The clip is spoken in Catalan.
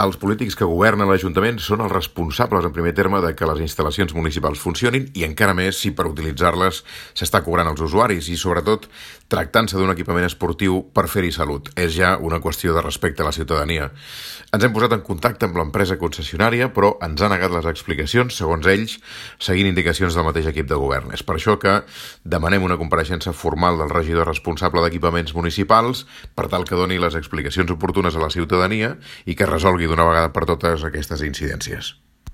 Els polítics que governen l'Ajuntament són els responsables en primer terme de que les instal·lacions municipals funcionin i encara més si per utilitzar-les s'està cobrant als usuaris i sobretot tractant-se d'un equipament esportiu per fer-hi salut. És ja una qüestió de respecte a la ciutadania. Ens hem posat en contacte amb l'empresa concessionària però ens ha negat les explicacions, segons ells, seguint indicacions del mateix equip de govern. És per això que demanem una compareixença formal del regidor responsable d'equipaments municipals per tal que doni les explicacions oportunes a la ciutadania i que resolgui d'una vegada per totes aquestes incidències.